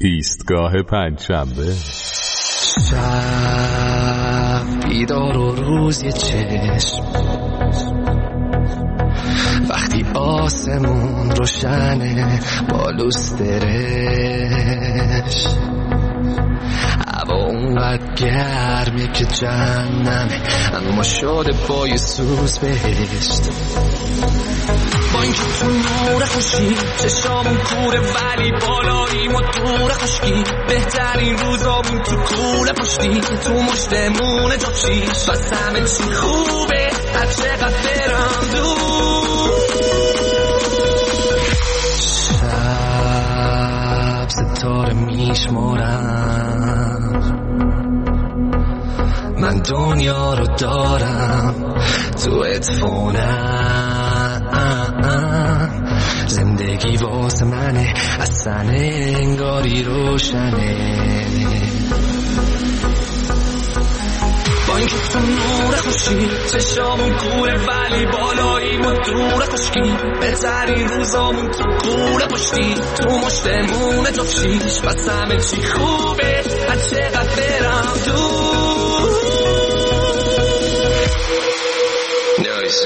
ایستگاه پنجشنبه. شب بیدار و روز یه چشم، وقتی آسمون روشنه با لوسترش، هوا اونقدر گرمه که جهنمه، اما شده با یه سوز بهشت. با اینکه تو نور خوشی چشامون کوره، ولی بالاییم و دور خشکی، بهترین روزامون تو کوله پشتی، تو مشتمون جفشیش، بس همه چی خوبه هر چقدر برم دور. شب ستاره میشمارم، من دنیا رو دارم تو ادفونم، زندگی واسه منه اصلا انگاری روشنه. با اینکه تو نور خوشی چشامون کوره، ولی بالاییم و دور خشکی، بهترین روزامون تو کوره پشتی، تو مشتمون جفشیش، بس همه چی خوبه هر چقدر برم دور. Noise.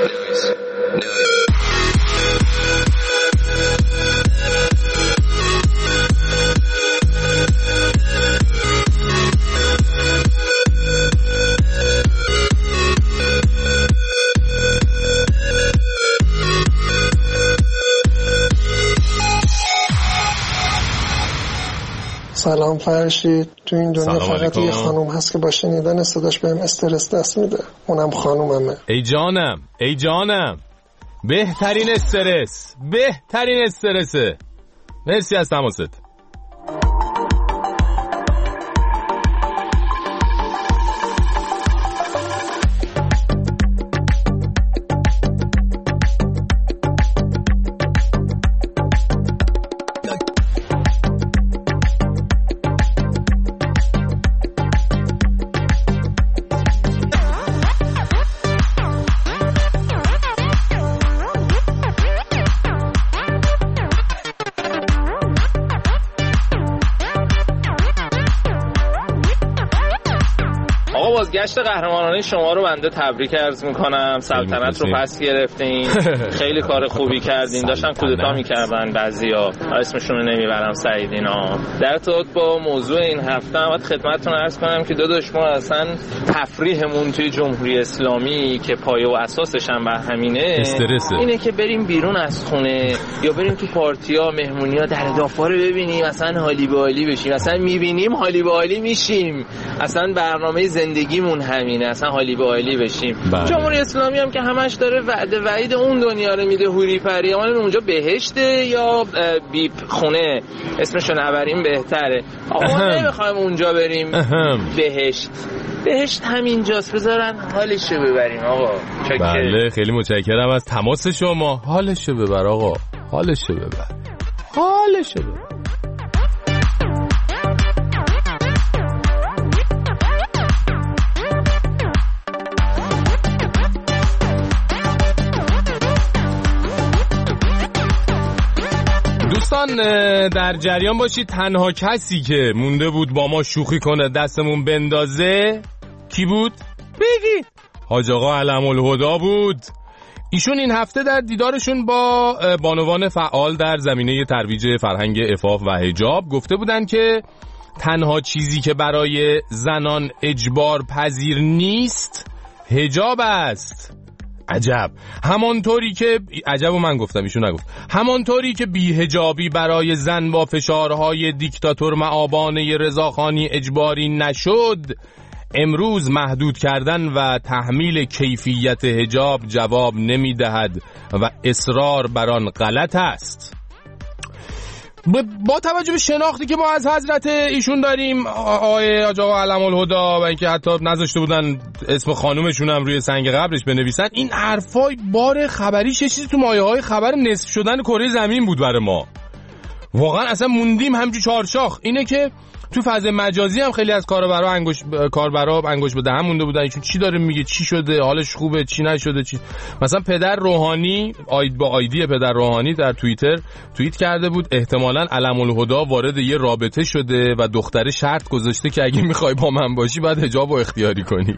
سلام فرشید. تو این دنیا فقط یه خانوم هست که با شنیدن صداش بهم استرس دست میده، اونم خانوممه. ای جانم بهترین استرسه. مرسی از تماست. بازگشت قهرمانانه شما رو بنده تبریک عرض میکنم. سلطنت رو پس گرفتین، خیلی کار خوبی کردین. داشتن کودتا میکردن بعضیا، اسمشون رو نمیبرم، سعیدینا. در ارتباط با موضوع این هفته هم خدمتتون عرض کنم که داداش ما اصلا تفریحمون توی جمهوری اسلامی که پایه و اساسش هم بر همینه استرسه، اینه که بریم بیرون از خونه یا بریم تو پارتیا، مهمونیا، در دافا رو ببینیم، اصلا حالی به حالی بشیم، اصلا میبینیم حالی به حالی میشیم، اصلا برنامه زندگیمون همینه، اصلا حالی به حالی بشیم. جمهوری اسلامی هم که همش داره وعده وعید اون دنیا رو میده، هوری پری، اما اونجا بهشته یا بیپ خونه، اسمشو نبریم بهتره. آقا نمیخوایم اونجا بریم بهشت همینجاست، بذارن حالشو ببریم آقا. بله خیلی متشکرم از تماس شما. حالشو ببر آقا، حالشو ببر. دوستان در جریان باشید، تنها کسی که مونده بود با ما شوخی کنه دستمون بندازه کی بود؟ بگید. حاج آقا علم‌الهدی بود. ایشون این هفته در دیدارشون با بانوان فعال در زمینه ترویج فرهنگ عفاف و حجاب گفته بودن که تنها چیزی که برای زنان اجبار پذیر نیست حجاب است. عجب. همانطوری که عجبو من گفتم، ایشون نگفت. همانطوری که بی‌حجابی برای زن با فشارهای دیکتاتور معابانه رضاخانی اجباری نشد، امروز محدود کردن و تحمیل کیفیت حجاب جواب نمی‌دهد و اصرار بر آن غلط است. با توجه به شناختی که ما از حضرت ایشون داریم، آقای آقا علم‌الهدی، و اینکه حتی نذاشته بودن اسم خانومشون هم روی سنگ قبرش بنویسن، این حرفای بار خبریش چیزی تو مایه‌های خبر نصف شدن کره زمین بود برای ما. واقعا اصلا موندیم همچون چارشاخ. اینه که تو فضای مجازی هم خیلی از کاربرا انگوش به دهن مونده بودن، ایشون چی داره میگه، چی شده، حالش خوبه، چی نشده، چی. مثلا پدر روحانی با آیدی پدر روحانی در توییتر توییت کرده بود احتمالاً علم الهدا وارد یه رابطه شده و دختره شرط گذاشته که اگه میخوای با من باشی باید حجاب رو اختیاری کنی.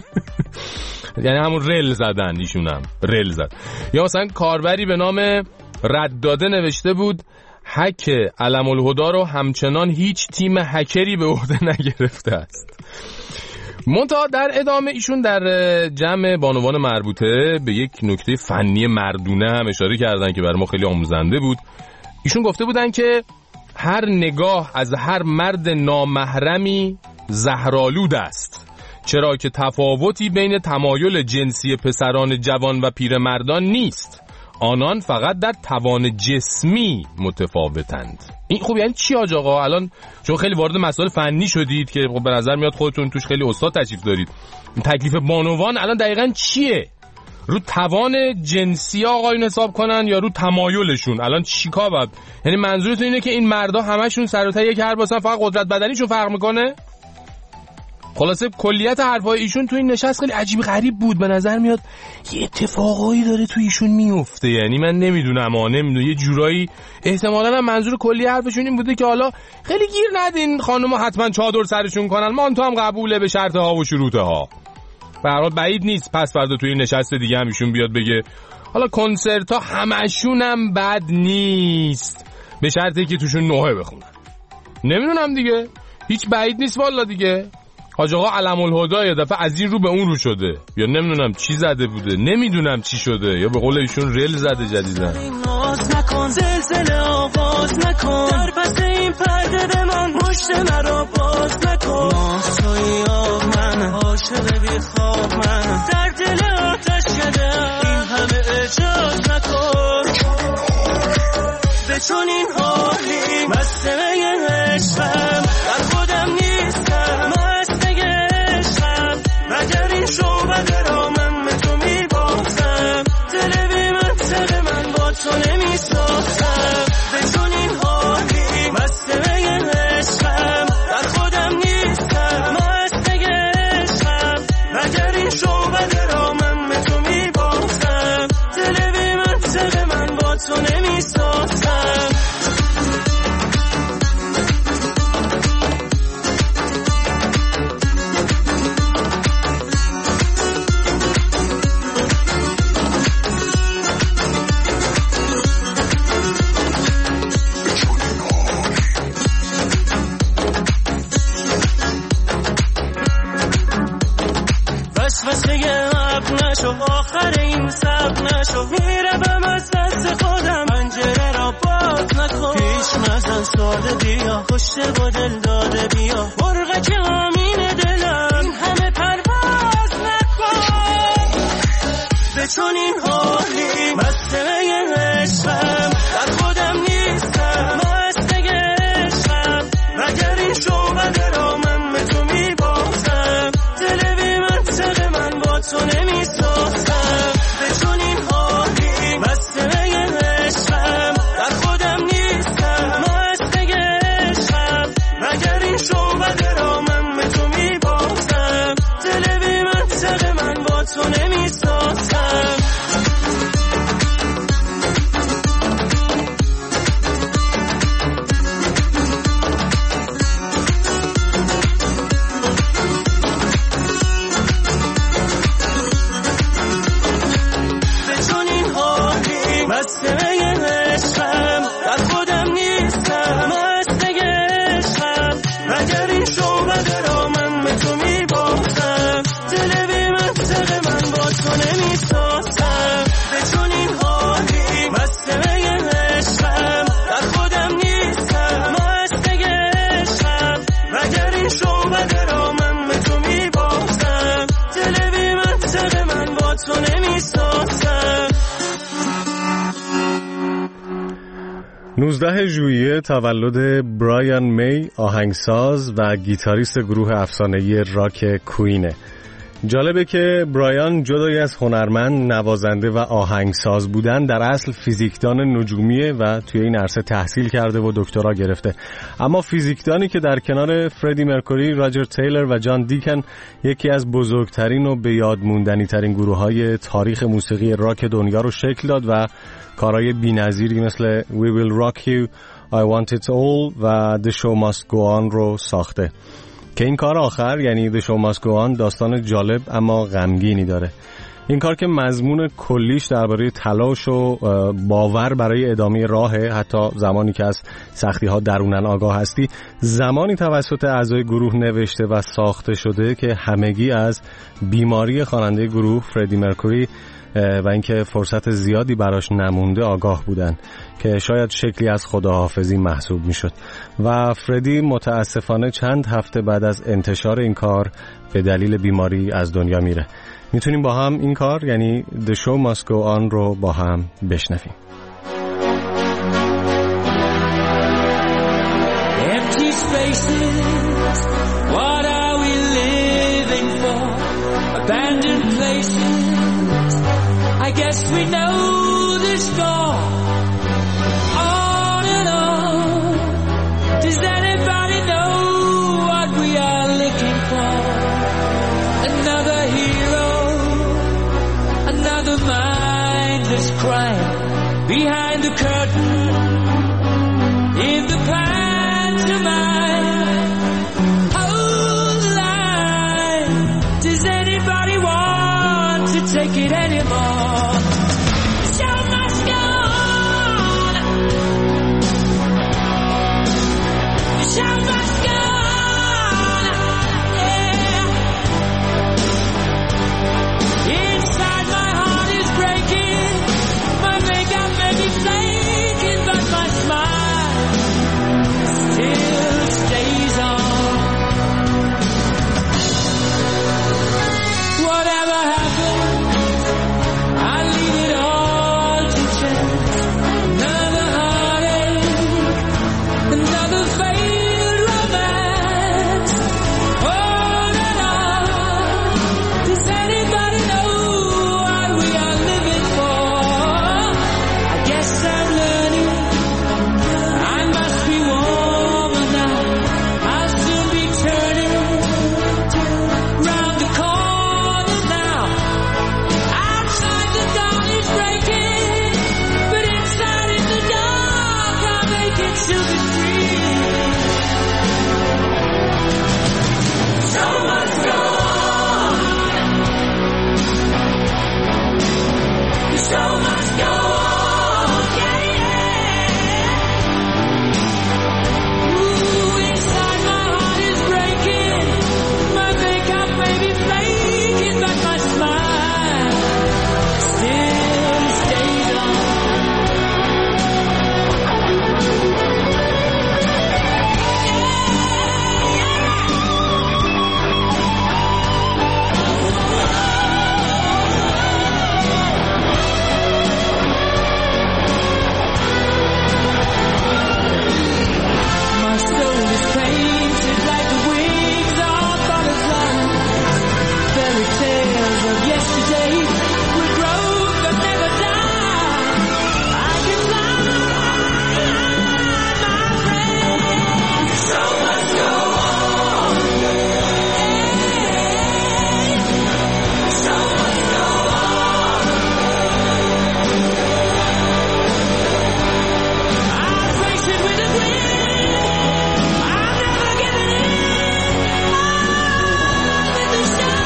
یعنی همون رل زدن، ایشونم رل زد. یا مثلا کاربری به نام رداده نوشته بود هک علم الهدا رو همچنان هیچ تیم هکری به عهده نگرفته است. منتها در ادامه ایشون در جمع بانوان مربوطه به یک نکته فنی مردونه هم اشاره کردن که برای ما خیلی آموزنده بود. ایشون گفته بودن که هر نگاه از هر مرد نامحرمی زهرآلود است، چرا که تفاوتی بین تمایل جنسی پسران جوان و پیرمردان نیست، آنان فقط در توان جسمی متفاوتند. این خب یعنی چی حاج آقا؟ الان چون خیلی وارد مسائل فنی شدید که خب به نظر میاد خودتون توش خیلی استاد تشریف دارید، تکلیف بانوان الان دقیقاً چیه؟ رو توان جنسی آقایون حساب کنن یا رو تمایلشون؟ الان چیکار باید؟ یعنی منظورتون اینه که این مردا همشون سر و ته یک حرف باسن، فقط قدرت بدنیشون فرق میکنه؟ خلاصه کلیت حرفای ایشون تو این نشست خیلی عجیب غریب بود. به نظر میاد یه اتفاقایی داره تو ایشون میفته، یعنی من نمیدونم یه جورایی احتمالاً منظور کلی حرفشون این بوده که حالا خیلی گیر ندین خانم‌ها حتما چادر سرشون کنن، مانتو هم قبوله به شرط ها و شروط ها. به هر حال بعید نیست پس فردا توی نشست دیگه هم ایشون بیاد بگه حالا کنسرت ها همشون هم بد نیست به شرطی که توشون نوحه بخونن. نمیدونم دیگه، هیچ بعید نیست والا دیگه. حاج آقا علم الهدا یه دفعه از این رو به اون رو شده، یا نمیدونم چی زده بوده، نمیدونم چی شده، یا به قول ایشون رل زده جدیدن. آواز نکن زلزله آواز نکن، در پس این پرده به من مشت مرا باز نکن. ماه‌های آب من عاشق بی خواب من، در دل آتش شده این همه اجاز نکن. به چون این حالی مستمه عشقم، در خودم نیستم مگر این شعبده را من به تو میبازم، دل بی منطقه من با تو نمیسازم. به چون این حالی مستمه عشقم، در خودم نیستم مستمه عشقم، مگر این شعبده را من به تو میبازم، دل بی منطقه من با تو نمیسازم. آخر این سب نشو، میرم از دست خودم، پنجره را باز نکن. پیش نزن ساده بیا، پشت با دل داده بیا، مرغ که آمین دلم این همه پرواز نکن. به چون این حالی مستمه عشقم، در خودم نیستم مستمه عشقم، مگر این شعبده را من به تو میبازم، دل بی منطقه من با تو نمیسازم. به چون این حالی مستمه عشقم، در خودم نیستم مستمه عشقم، مگر این شعبده را من به تو میبازم، دل بی منطقه من با تو نمیسازم. تو نمی‌سازم. 19 ژوئیه تولد برایان می، آهنگساز و گیتاریست گروه افسانه‌ای راک کوینه. جالبه که برایان جدای از هنرمند، نوازنده و آهنگساز بودن در اصل فیزیکدان نجومیه و توی این عرصه تحصیل کرده و دکترا گرفته. اما فیزیکدانی که در کنار فردی مرکوری، راجر تیلر و جان دیکن یکی از بزرگترین و به یاد موندنی ترین گروه‌های تاریخ موسیقی راک دنیا رو شکل داد و کارهای بی‌نظیری مثل We Will Rock You, I Want It All و The Show Must Go On رو ساخته که این کار آخر یعنی The Show Must Go On داستان جالب اما غمگینی داره. این کار که مضمون کلیش درباره تلاش و باور برای ادامه راهه، حتی زمانی که از سختی‌ها درونن آگاه هستی، زمانی توسط اعضای گروه نوشته و ساخته شده که همگی از بیماری خواننده گروه فردی مرکوری و اینکه فرصت زیادی براش نمونده آگاه بودن که شاید شکلی از خداحافظی محسوب میشد و فردی متاسفانه چند هفته بعد از انتشار این کار به دلیل بیماری از دنیا میره. میتونیم با هم این کار یعنی The Show Must Go On رو با هم بشنویم. Empty spaces, what are we living for? Abandoned places, I guess we know the score. On and on, does anybody know what we are looking for? Another hero, another mindless crime behind the curtain in the pantomime. Hold the line, does anybody want to take it anymore? The show must go on. The show must go on. Yeah. Inside my heart is breaking. My makeup may be flaking, but my smile still stays on. Whatever happens, I leave it all to chance. Another heartache, another failed romance. On and on. Does anybody know what we are living for? I guess I'm learning. I must be warmer now. I'll soon be turning round the corner now. Outside the dawn is breaking, but inside in the dark I'll make it to the street. So must go on. The show must go on. Yeah, yeah. Ooh, inside my heart is breaking. My makeup may be flaking, but my smile still stays on. My soul is painted like the wings of butterflies. Fairy tales of yesterday will grow but never die. I can fly, my friend. The show must go on. The show must go on. I'll face it with a grin. I'm never giving in. I'm in the show.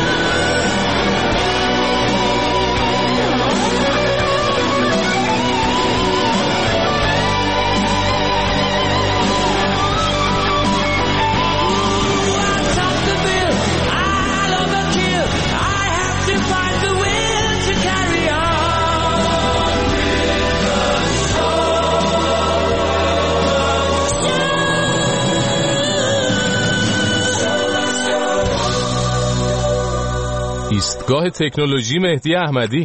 I'll top the bill. I'll overkill. I have to find the will to carry on. ایستگاه تکنولوژی مهدی احمدی.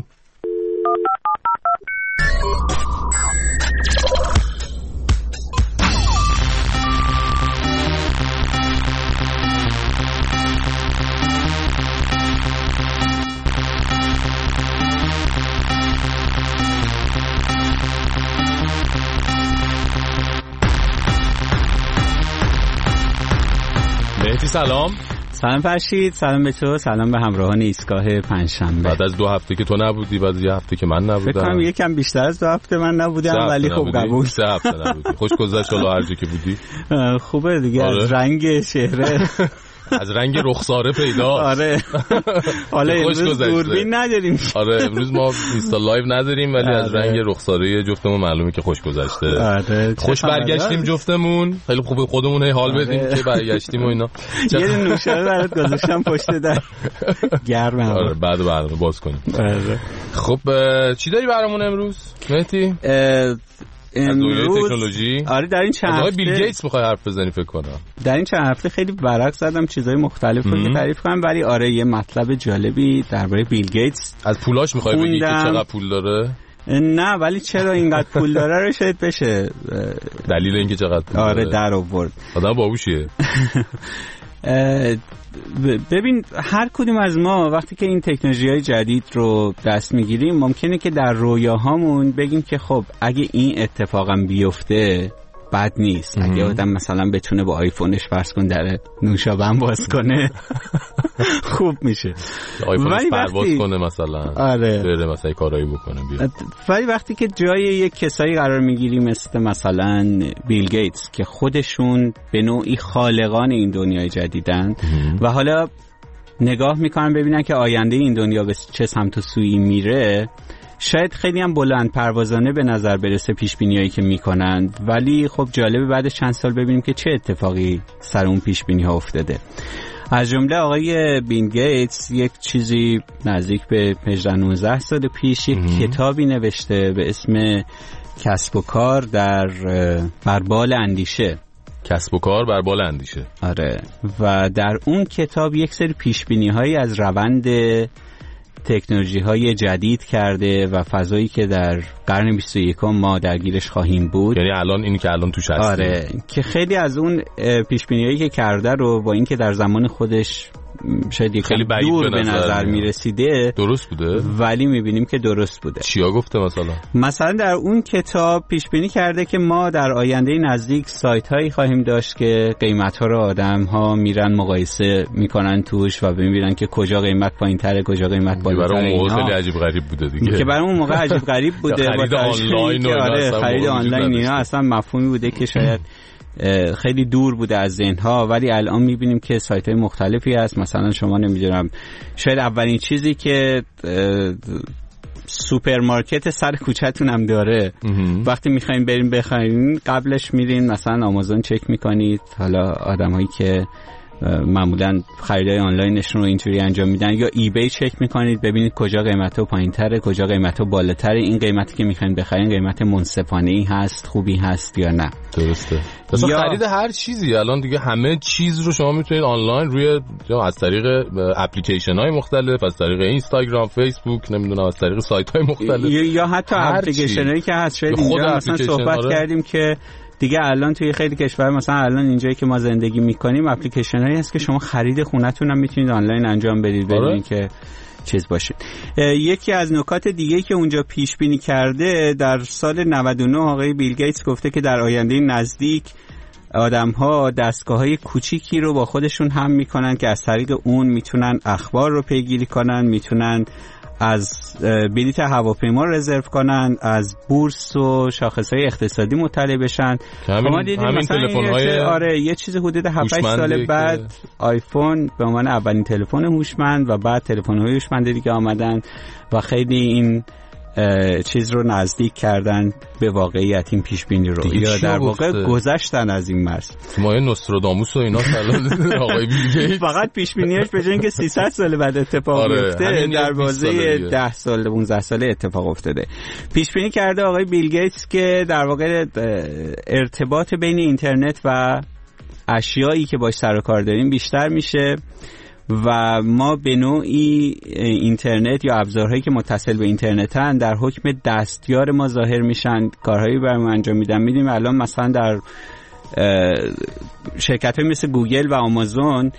مهدی سلام. سلام فرشید، سلام به تو، سلام به همراهان ایستگاه پنجشنبه. بعد از 2 هفته که تو نبودی، بعد یه هفته که من نبودم. فکر کنم یکم بیشتر از 2 هفته من نبودم، ولی خب قبول. 3 هفته نبودی. خوش گذشت حالا هر جا که بودی. خوبه دیگه. آره. از رنگ چهره از رنگ رخساره پیدا. آره. حالا امروز دوربین نداریم. آره امروز ما اینستا لایو نداریم، ولی از رنگ رخساره جفتمون معلومه که خوش گذشته. آره. خوش برگشتیم جفتمون. خیلی خوبه خودمون هی حال بدیم که برگشتیم و اینا. یه نوشابه برات گذاشتم پشت در. گرمه. آره بعد برنامه باز کنیم. آره. خب چی داری برامون امروز مهدی؟ امروز تکنولوژی. آره در این چند هفته بیل گیتس میخوای حرف بزنی فکر کنم. در این چند هفته خیلی ورق زدم چیزای مختلف رو تعریف کنم، ولی آره یه مطلب جالبی درباره بیل گیتس. از پولاش میخوای بگی که چقدر پول داره؟ نه ولی چرا اینقدر پول داره رو شاید بشه دلیل اینکه چقدر پول داره. آره در آورد. آدم باهوشیه. ببین هر کدوم از ما وقتی که این تکنولوژی‌های جدید رو دست میگیریم ممکنه که در رویاهامون بگیم که خب اگه این اتفاقا بیفته بد نیست. اگه آدم مثلا بتونه با آیفونش فرض کن در نوشابه باز کنه خوب میشه. آیفونش پرواز کنه مثلا. آره. بره مثلا کارایی بکنه بیاد. ولی وقتی که جای یک کسایی قرار میگیری مثلا بیل گیتس که خودشون به نوعی خالقان این دنیای جدیدن و حالا نگاه میکنن ببینن که آینده این دنیا به چه سمت و سویی میره، شاید خیلی هم بلند پروازانه به نظر برسه پیش بینیایی که میکنن، ولی خب جالبه بعد چند سال ببینیم که چه اتفاقی سر اون پیش بینی ها افتاده. از جمله آقای بیل گیتس یک چیزی نزدیک به 18-19 سال پیش یک کتابی نوشته به اسم کسب و کار بر بال اندیشه. کسب و کار بر بال اندیشه. آره. و در اون کتاب یک سری پیش بینی هایی از روند تکنولوژی های جدید کرده و فضایی که در قرن 21 ما درگیرش خواهیم بود. یعنی الان اینی که الان توش هستیم. آره که خیلی از اون پیش بینی هایی که کرده رو با اینکه در زمان خودش شاید خیلی دور به نظر میرسیده درست بوده، ولی میبینیم که درست بوده. چیا گفته مثلا در اون کتاب پیش بینی کرده که ما در آینده نزدیک سایت هایی خواهیم داشت که قیمت ها رو آدم ها میرن مقایسه میکنن توش و ببینن که کجا قیمت پایین تره کجا قیمت بالاتره. برای اون موقع خیلی عجیب غریب بوده دیگه، که برای اون موقع عجیب غریب بوده. خرید آنلاین و خرید آنلاین اینا اصلا مفهومی بوده که شاید خیلی دور بوده از ذهن‌ها، ولی الان می‌بینیم که سایت‌های مختلفی هست. مثلا شما نمی‌دونم شاید اولین چیزی که سوپرمارکت سر کوچه‌تون هم داره وقتی می‌خواید بریم بخرید قبلش میرین مثلا آمازون چک می‌کنید. حالا آدمایی که معمولا خریدای آنلاینشون رو اینطوری انجام میدن، یا ایبی چک میکنید ببینید کجا قیمت‌ها پایین‌تره کجا قیمت‌ها بالاتره، این قیمتی که میخواین بخرین قیمت منصفانه‌ای هست، خوبی هست یا نه. درسته. مثلا خرید هر چیزی الان دیگه همه چیز رو شما میتونید آنلاین روی از طریق اپلیکیشن‌های مختلف، از طریق اینستاگرام، فیسبوک، نمیدونم از طریق سایت‌های مختلف یا حتی اپلیکیشن‌هایی که هست. شاید اینجا مثلا صحبت کردیم که دیگه الان توی خیلی کشور مثلا الان اینجایی که ما زندگی میکنیم اپلیکیشن هایی هست که شما خرید خونتون هم میتونید آنلاین انجام بدید بدون که چیز باشید. یکی از نکات دیگه که اونجا پیش بینی کرده در سال 99 آقای بیل گیتس گفته که در آینده نزدیک آدم‌ها دستگاه‌های کوچیکی رو با خودشون هم میکنن که از طریق اون میتونن اخبار رو پیگیری کنن، میتونن از بلیط هواپیما رزرو کنن، از بورس و شاخص‌های اقتصادی مطلع بشن. ما دیدیم مثلا آره یه چیز حدود 7-8 سال بعد آیفون به عنوان اولین تلفن هوشمند و بعد تلفن‌های هوشمند دیگه آمدن و خیلی این چیز رو نزدیک کردن به واقعیت این پیش بینی رو، یا در واقع گذشتن از این مرز. ما نوستراداموس و اینا سلام آقای بیل گیتس فقط پیش بینیش به جای اینکه 300 سال بعد اتفاق بیفته در بازه 10 سال 15 ساله اتفاق افتاده. پیش بینی کرده آقای بیل گیتس که در واقع ارتباط بین اینترنت و اشیایی که باش سر و کار داریم بیشتر میشه و ما به نوعی اینترنت یا ابزارهایی که متصل به اینترنتن در حکم دستیار ما ظاهر میشن، کارهایی برام انجام میدن. میدیم الان مثلا در شرکت‌های مثل گوگل و آمازون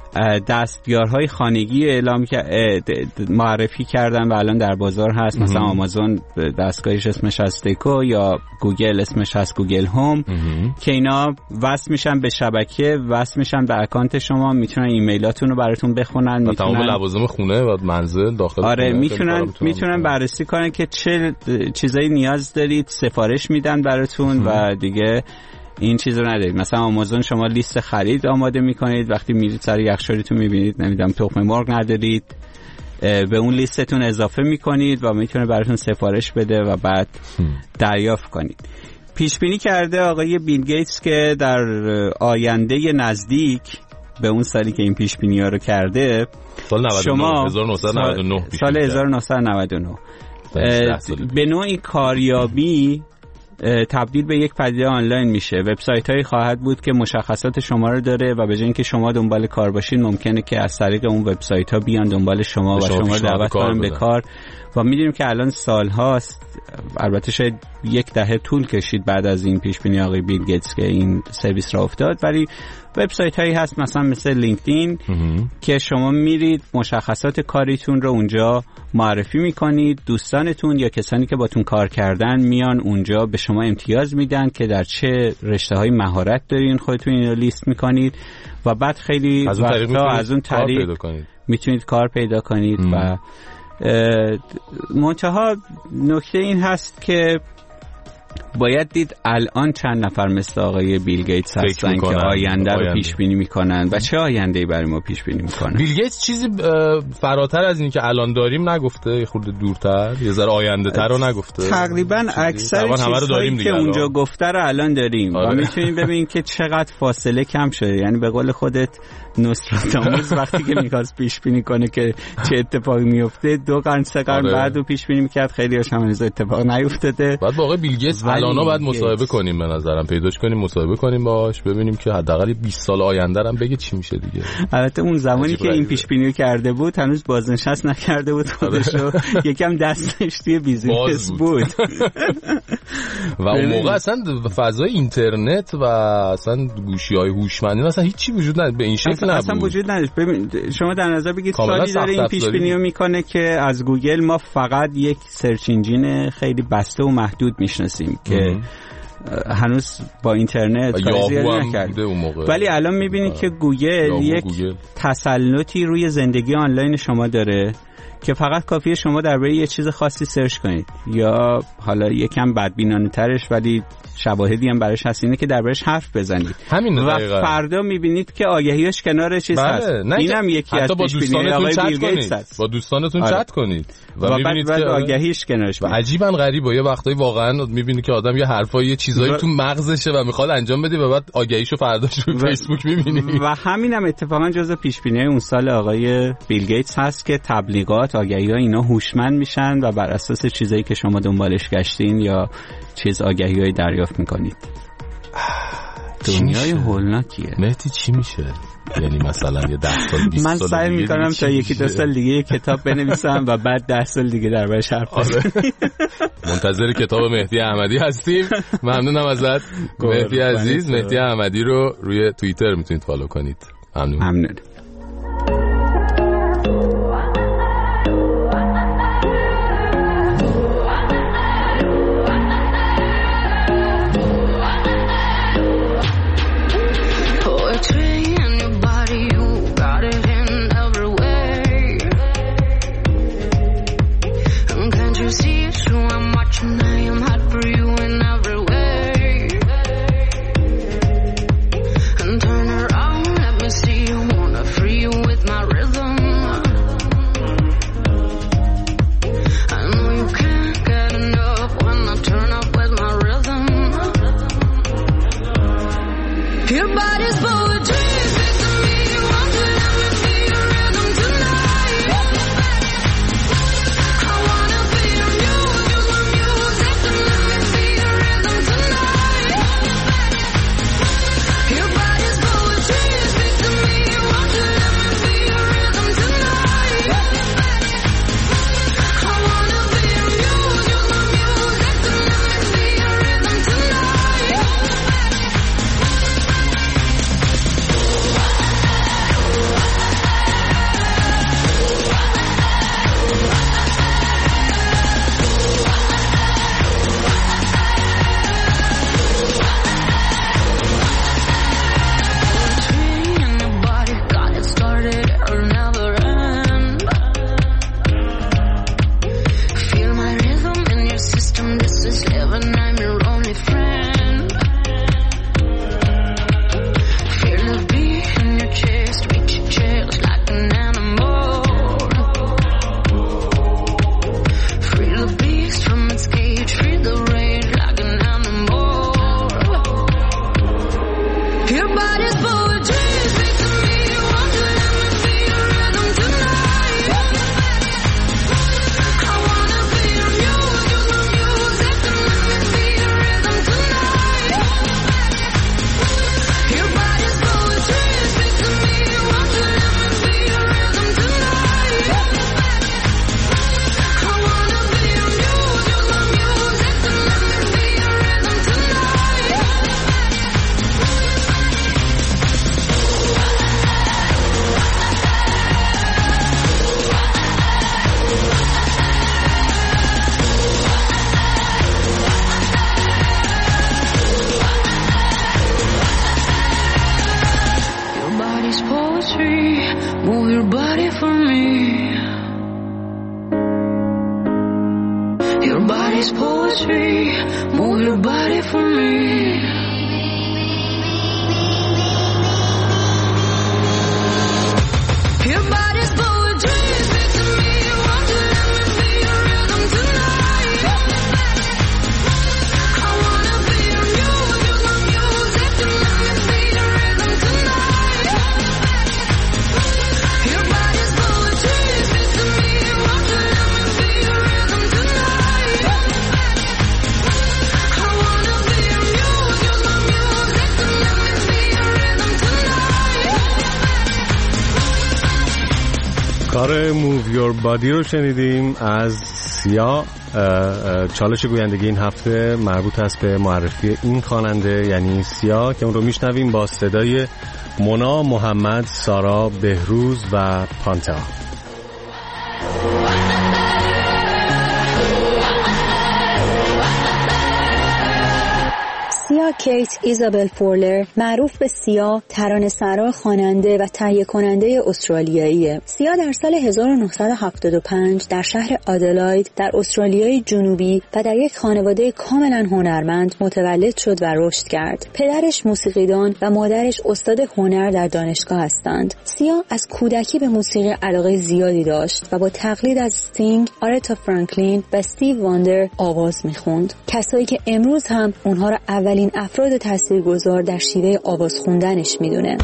دستیارهای خانگی اعلام معرفی کردن و الان در بازار هست. مثلا آمازون دستگاهش اسمش هست دکو، یا گوگل اسمش هست گوگل هوم، که اینا وصل میشن به شبکه، وصل میشن به اکانت شما، میتونن ایمیلاتون رو براتون بخونن، تمام لوازم خونه و منزل داخل آره میتونن بررسی کنن که چه چیزایی نیاز دارید، سفارش میدن براتون و دیگه این چیز رو ندارید. مثلا آمازون شما لیست خرید آماده میکنید، وقتی میرید سر یخچالتون میبینید نمیدونم تخم مرغ ندارید، به اون لیستتون اضافه میکنید و میتونه براتون سفارش بده و بعد دریافت کنید. پیش بینی کرده آقای بیل گیتس که در آینده نزدیک به اون سالی که این پیش بینی ها رو کرده، سال 1999 سال 1999 به نوعی کاریابی تبدیل به یک پدیده آنلاین میشه. وبسایت هایی خواهد بود که مشخصات شما رو داره و به جای اینکه شما دنبال کار باشین ممکنه که از طریق اون وبسایت ها بیان دنبال شما و شما دعوت کنن به کار. و میدونیم که الان سال هاست، البته شاید یک دهه طول کشید بعد از این پیش بینی آقای بیل گیتس که این سرویس را افتاد، ولی وبسایت هایی هست مثلا مثل لینکدین که شما میرید مشخصات کاریتون رو اونجا معرفی میکنید، دوستانتون یا کسانی که باتون کار کردن میان اونجا به شما امتیاز میدن که در چه رشته های مهارت دارین، خودتون این رو لیست میکنید و بعد خیلی وقتا از اون طریق میتونید کار پیدا کنید. و منتها نکته این هست که باید دید الان چند نفر مثل آقای بیل گیتس هستن که آینده رو پیش بینی میکنن و چه آینده‌ای برای ما پیش بینی میکنن. بیل گیتس چیزی فراتر از این که الان داریم نگفته، خورده دورتر، یه ذره آینده تر رو نگفته. تقریبا اکثر چیزهایی که اونجا گفته رو الان داریم و میتونیم ببینیم که چقدر فاصله کم شده. یعنی به قول خودت نوستراداموس وقتی که میخواست پیش بینی کنه که چه اتفاقی میفته 2 قرن 3 قرن بعد رو پیش بینی میکرد، خیلی هاش هنوز اتفاق نیفتاده. بعد واقعا بیل گیتس الان باید مصاحبه کنیم، به نظرم پیداش کنیم، مصاحبه کنیم باهاش، ببینیم که حداقل 20 سال آینده هم بگه چی میشه دیگه. البته اون زمانی که این پیش بینی کرده بود هنوز بازنشست نکرده بود خودشو، یکم دستش توی بیزینس بود. و اون موقع اصلا فضای اینترنت و اصلا گوشی‌های هوشمندی اصلا هیچی وجود نداشت، به این شکل نبود، اصلا وجود نداشت. ببین شما در نظر بگید سالی داره این پیش بینی رو میکنه که از گوگل ما فقط یک سرچ انجین خیلی بسته و محدود میشناسیم که هنوز با اینترنت کاری زیادی نکرد، ولی الان میبینید که گوگل یک تسلطی روی زندگی آنلاین شما داره که فقط کافیه شما درباره یه چیز خاصی سرچ کنید، یا حالا یکم بدبینانه ترش ولی شواهدی هم براش هست، اینه که دربارش حرف بزنید و فردا میبینید که آگهیش کنار چیز هست. اینم یکی از پیش بینی آقای بیل گیتس هست. با دوستانتون چت کنید و میبینید که آگهیش کنارش. و عجیبا غریبه، یه وقتایی واقعا میبینی که آدم یه حرفایی یه چیزایی تو مغزشه و میخواد انجام بده و بعد آگهیشو فرداش رو فیسبوک میبینی. و همینم اتفاقا جزء پیش بینی اون سال آقای بیل گیتس هست که تبلیغات، آگهی‌ها اینا هوشمند میشن و بر اساس چیزایی که شما دنبالش گشتین یا چیز آگهی‌های دریافت میکنید. دنیای هولناکیه. مهدی چی میشه؟ یعنی مثلا یه 10 سال 20 سال من سعی میکنم تا 1-2 سال دیگه یه کتاب بنویسم و بعد 10 سال دیگه دربارش حرف بزنم. منتظر کتاب مهدی احمدی هستیم. ممنونم ازت مهدی عزیز. مهدی احمدی رو روی توییتر میتونید فالو کنید. ممنون. کار Move Your Body رو شنیدیم از سیا. چالش گویندگی این هفته مربوط است به معرفی این خواننده یعنی سیا که اون رو میشنویم با صدای مونا، محمد، سارا، بهروز و پانتا. سیا کیت ایزابل فورلر، معروف به سیا، ترانه‌سرا، خواننده و تهیه کننده استرالیاییه. سیا در سال 1975 در شهر آدلاید در استرالیای جنوبی و در یک خانواده کاملا هنرمند متولد شد و رشد کرد. پدرش موسیقیدان و مادرش استاد هنر در دانشگاه هستند. سیا از کودکی به موسیقی علاقه زیادی داشت و با تقلید از استینگ، آرتا فرانکلین و استیو واندر آواز میخوند. کسایی که امروز هم اونها را اولین افراد تاثیرگذار در شیوه آواز خوندنش میدونه.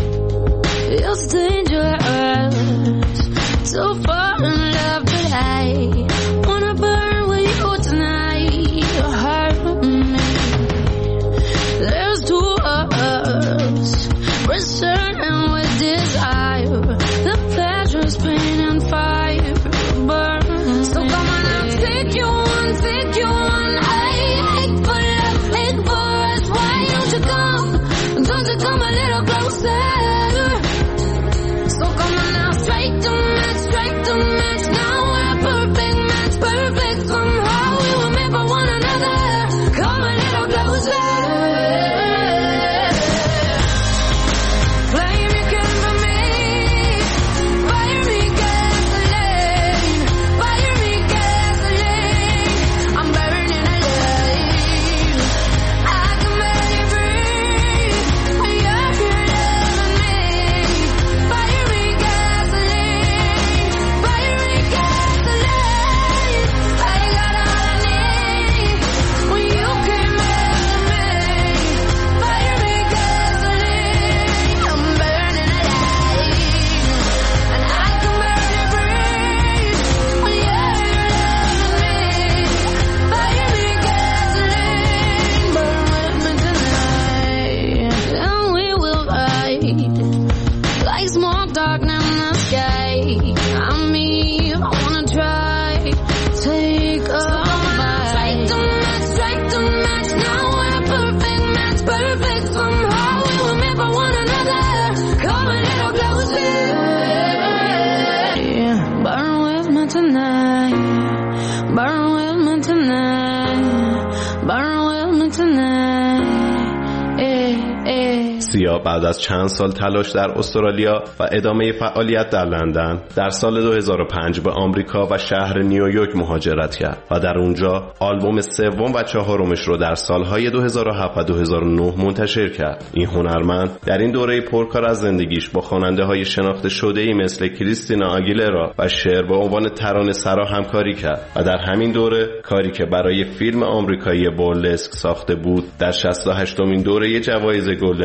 سیا بعد از چند سال تلاش در استرالیا و ادامه فعالیت در لندن در سال 2005 به آمریکا و شهر نیویورک مهاجرت کرد و در اونجا آلبوم سوم و چهارمش رو در سالهای 2007 و 2009 منتشر کرد. این هنرمند در این دوره پرکار از زندگیش با خواننده‌های شناخته شده‌ای مثل کریستینا آگیلرا و شر به عنوان ترانه‌سرا همکاری کرد و در همین دوره کاری که برای فیلم آمریکایی بورلسک ساخته بود در 68مین دوره جوایز گلدن گلوب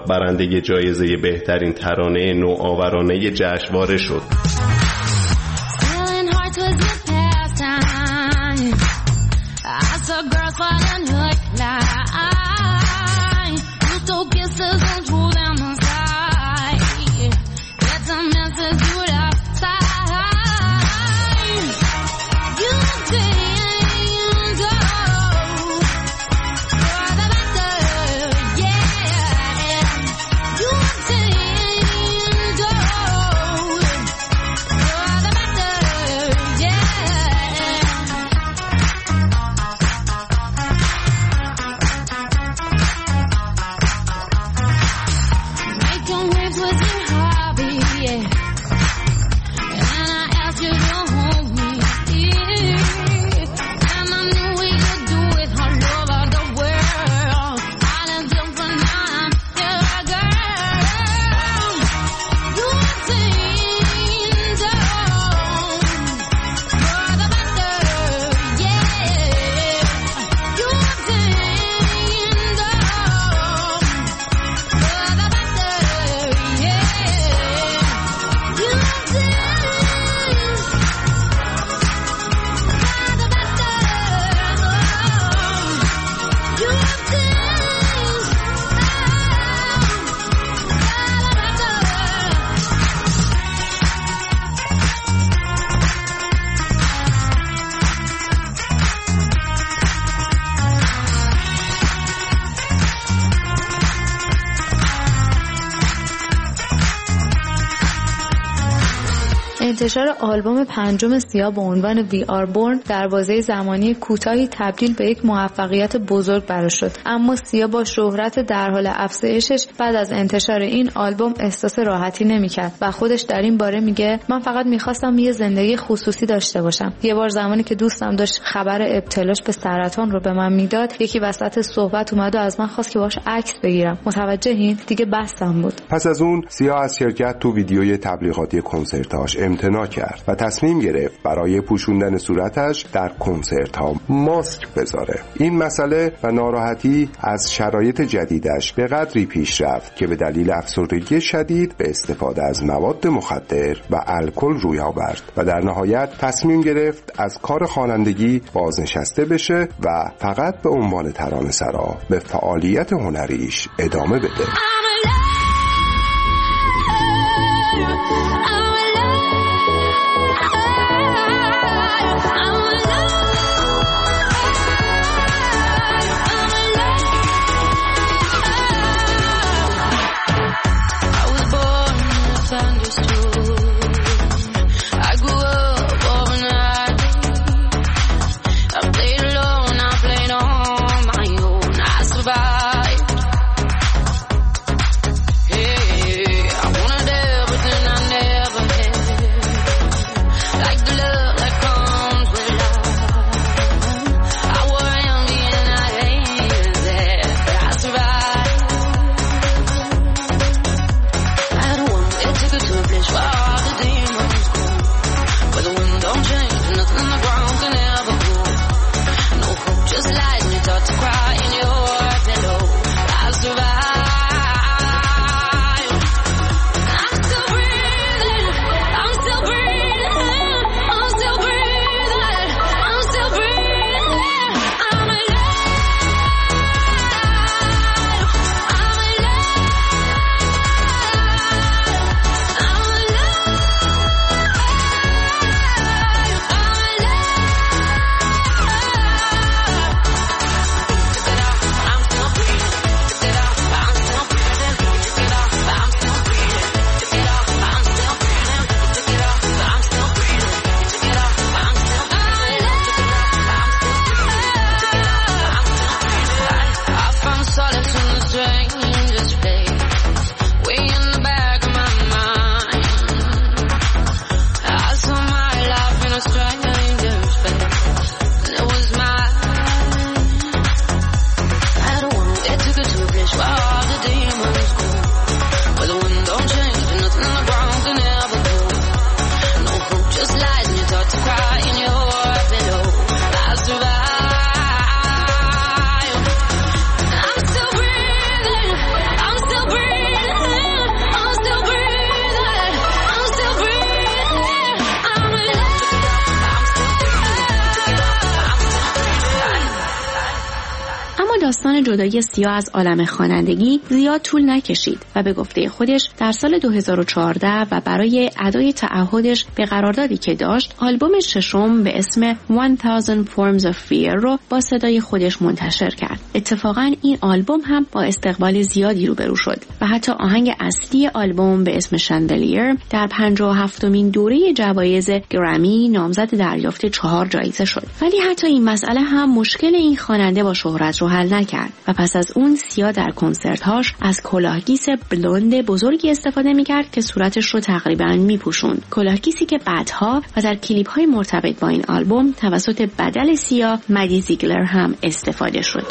برنده جایزه بهترین ترانه نوآورانه جشنواره شد. انتشار آلبوم پنجم سیا با عنوان وی آر بورن در بازه زمانی کوتاهی تبدیل به یک موفقیت بزرگ براش شد، اما سیا با شهرت در حال افزایشش بعد از انتشار این آلبوم احساس راحتی نمی‌کرد و خودش در این باره میگه من فقط می‌خواستم یه زندگی خصوصی داشته باشم. یه بار زمانی که دوستم داشت خبر ابتلاش به سرطان رو به من میداد، یکی وسط صحبت اومد و از من خواست که باهاش عکس بگیرم. متوجهین؟ دیگه بسم بود. پس از اون سیا از شرکت تو ویدیوی تبلیغاتی کنسرت‌هاش امتناع کرد و تصمیم گرفت برای پوشوندن صورتش در کنسرت‌ها ماسک بذاره. این مسئله و ناراحتی از شرایط جدیدش به قدری پیش رفت که به دلیل افسردگی شدید به استفاده از مواد مخدر و الکل روی آورد و در نهایت تصمیم گرفت از کار خوانندگی بازنشسته بشه و فقط به عنوان ترانه‌سرا به فعالیت هنریش ادامه بده. داستان جدایی سیا از عالم خوانندگی زیاد طول نکشید و به گفته خودش در سال 2014 و برای ادای تعهدش به قراردادی که داشت، آلبوم ششم به اسم 1000 Forms of Fear رو با صدای خودش منتشر کرد. اتفاقاً این آلبوم هم با استقبال زیادی روبرو شد و حتی آهنگ اصلی آلبوم به اسم شاندلیر در 57مین دوره جوایز گرمی نامزد دریافت 4 جایزه شد. ولی حتی این مسئله هم مشکل این خواننده با شهرت رو حل نکرد و پس از اون سیا در کنسرت‌هاش از کلاهگیس بلوند بزرگی استفاده می‌کرد که صورتش رو تقریباً می‌پوشوند. کلاهگیسی که بعدها و در کلیپ‌های مرتبط با این آلبوم توسط بدل سیا مدی زیگلر هم استفاده شد.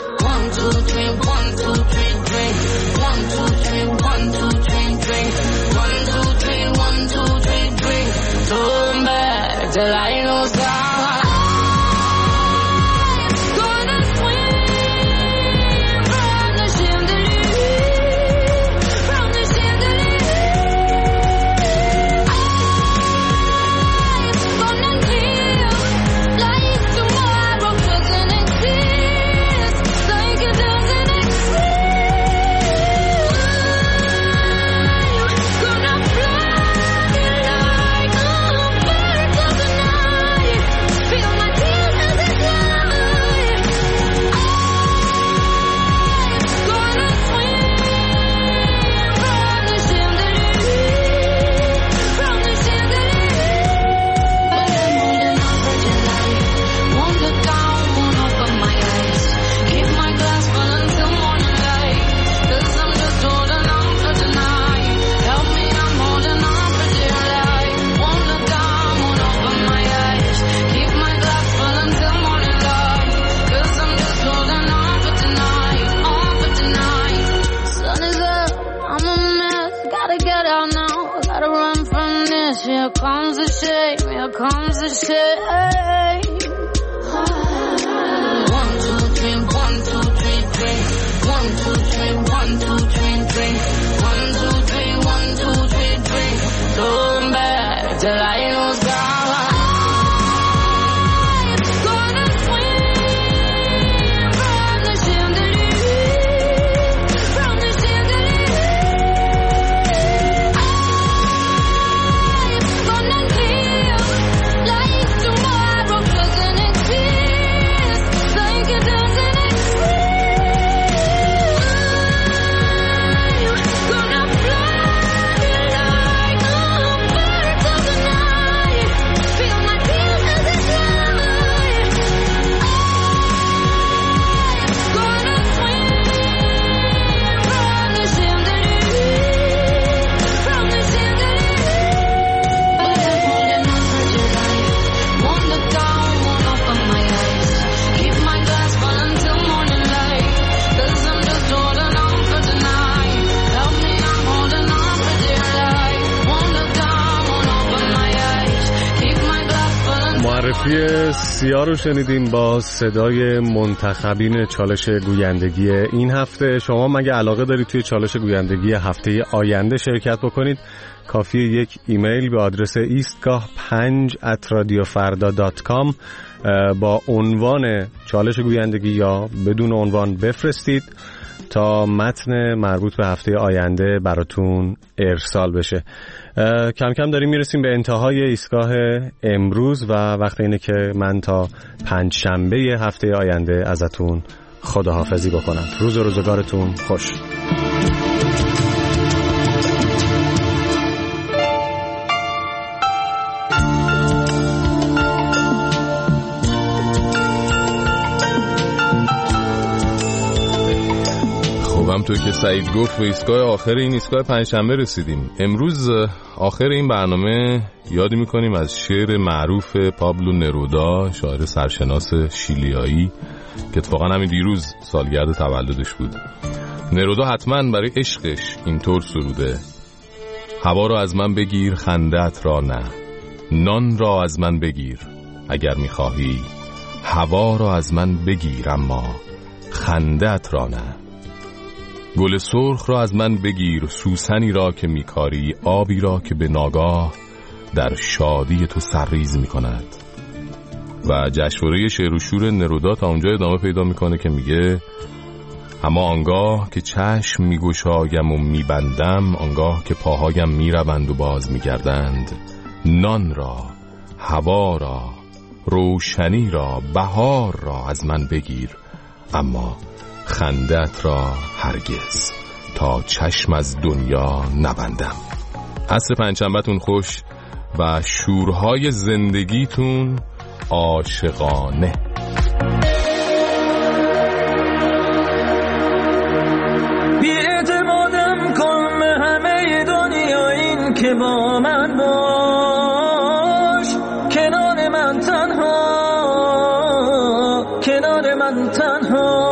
Here comes the shame, here comes the shame. 1, 2, 3, 1, 2, 3, drink. 1, 2, 3, 1, 2, 3, drink. 1, 2, 3, 1, 2, 3, drink. Turn back till I was gone. معرفی سیا رو شنیدیم با صدای منتخبین چالش گویندگی این هفته. شما مگه علاقه دارید توی چالش گویندگی هفته آینده شرکت بکنید؟ کافیه یک ایمیل به آدرس eastgah5@radiofarda.com با عنوان چالش گویندگی یا بدون عنوان بفرستید تا متن مربوط به هفته آینده براتون ارسال بشه. کم کم داریم میرسیم به انتهای ایستگاه امروز و وقت اینه که من تا 5 شنبه هفته آینده ازتون خداحافظی بکنم. روز و روزگارتون خوش. همونطور که سعید گفت به ایستگاه آخر این ایستگاه پنجشنبه رسیدیم. امروز آخر این برنامه یاد میکنیم از شعر معروف پابلو نرودا، شاعر سرشناس شیلیایی که اتفاقا همین دیروز سالگرد تولدش بود. نرودا حتما برای عشقش اینطور سروده: هوا را از من بگیر خندت را نه، نان را از من بگیر اگر میخواهی، هوا را از من بگیر اما خندت را نه. گل سرخ را از من بگیر، سوسنی را که میکاری، آبی را که به ناگاه در شادی تو سرریز میکند. و جشنواره شعر و شور نرودا تا اونجا ادامه پیدا میکنه که میگه اما آنگاه که چشم میگشایم و میبندم، آنگاه که پاهایم میروند و باز میگردند، نان را، هوا را، روشنی را، بهار را از من بگیر، اما خندت را هرگز تا چشم از دنیا نبندم. عصر پنجشنبه‌تون خوش و شورهای زندگیتون عاشقانه. بی‌اعتمادم کن به همه دنیا، این که با من باش، کنار من تنها، کنار من تنها،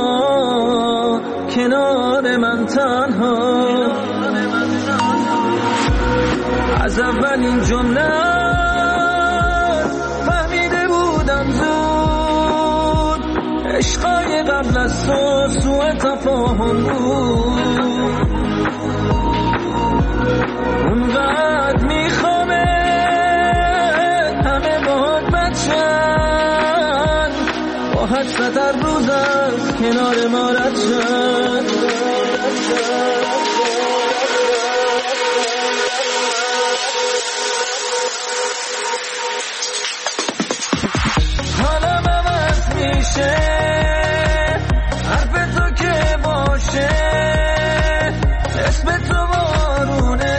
کنار من تنها. از اولین جمله فهمیده بودم زود، عشقای قبل از تو سوء تفاهم بود. اونقدر میخوامه همه باهات بچن، با 800 روز از کنار ما رد شد. حالم عوض میشه، حرف تو که باشه، اسم تو بارونه،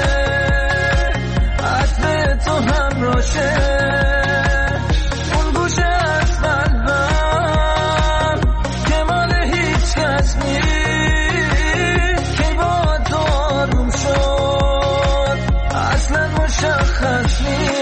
عطر تو همراشه، اون گوشه از قلبم که مال هیچ کس نیست، که با تو آروم شد اصلا مشخص نیست.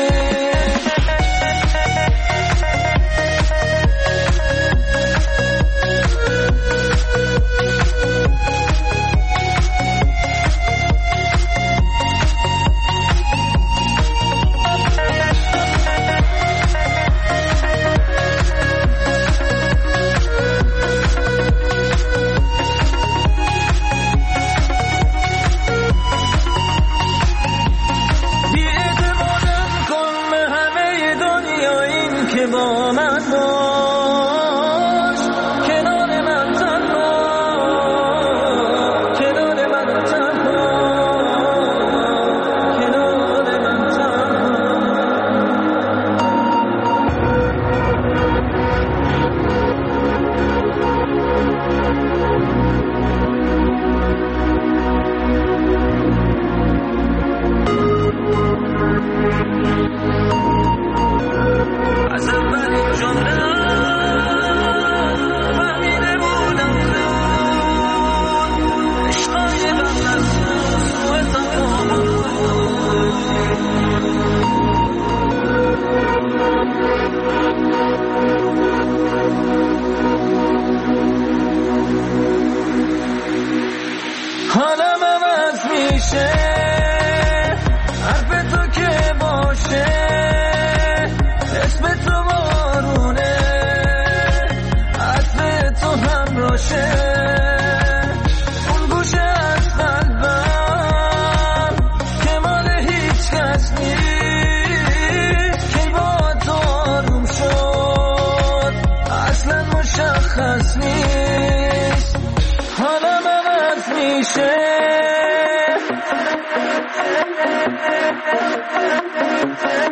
حالم عوض میشه، حرف تو که باشه، اسم تو بارونه، عطر تو همراشه، اون گوشه از قلبم که مال هیچ کس نیست، که با تو آروم شد اصلا مشخص نیست. حالم عوض میشه.